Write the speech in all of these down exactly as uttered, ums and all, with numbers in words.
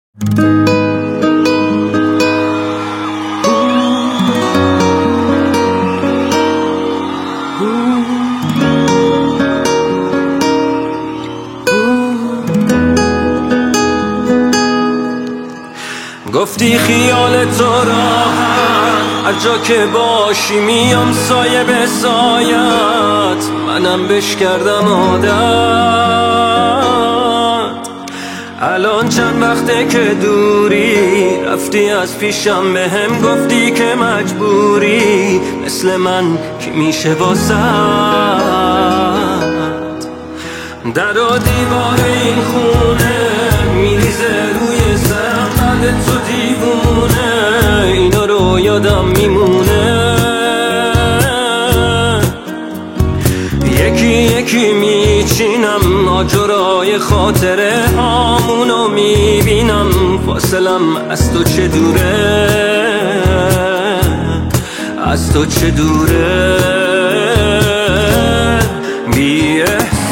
گفتی خیال تو راحت هر جا که باشی میام سایه به سایت، منم بش کردم عادت. الان چند وقته که دوری رفتی از پیشم، به هم گفتی که مجبوری مثل من کی میشه واسط. در و دیوار این خونه میریزه روی سرم بعد تو دیوونه، اینا رو یادم میمونه. یکی یکی میچینم آجرای خاطره هامونو میبینم، فاصلم از تو چه دوره، از تو چه دوره. بی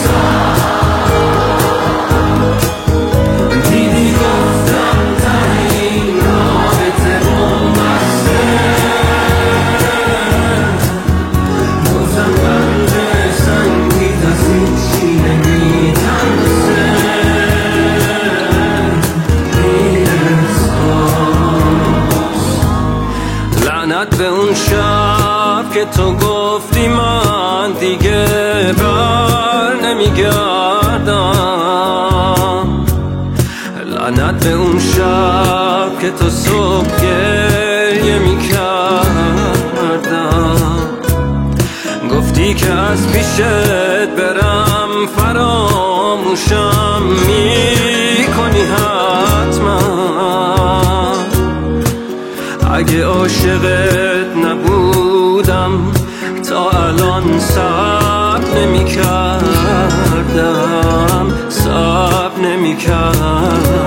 لعنت به اون شب که تو گفتی من دیگه بر نمیگردم. لعنت به اون شب که تو صبح گریه میکردم. گفتی که از پیشت برم فراموشم میکنی حتما. اگه عاشقت نبودم تا الان صبر نمی کردم، صبر نمی کردم.